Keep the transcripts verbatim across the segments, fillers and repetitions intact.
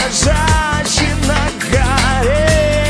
лежачи на горе.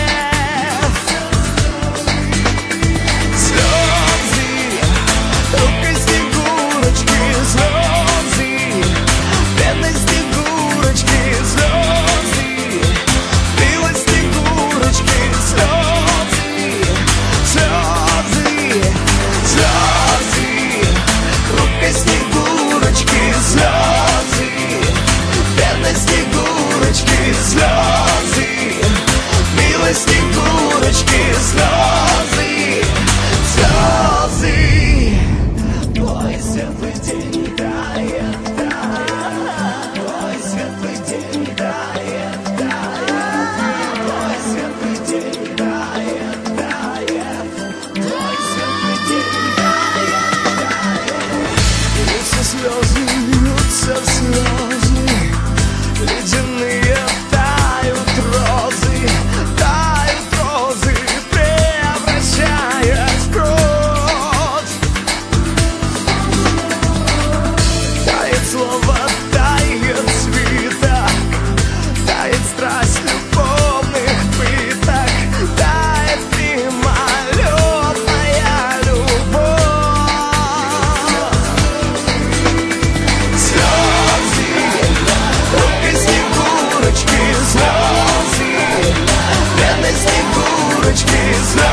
Слезы, рукой снегурочки, слезы, бедной снегурочки, слезы, белой снегурочки, слезы, слезы, слезы, рукой снегурочки, слезы, бедной снегурочки, слезы, белой снегурочки, слезы, слезы. Твой светлый день тает, тает, твой светлый день тает, тает, твой светлый день тает, тает, твой светлый день тает, тает. Льются слезы, льются слезы, ледяные тают розы, тают розы, превращаясь в кровь. Тает слово, тает свиток, тает страсть любовных пыток, тает мимолетная любовь. Слезы, рукой снегурочки, слезы, бедной снегурочки, слезы.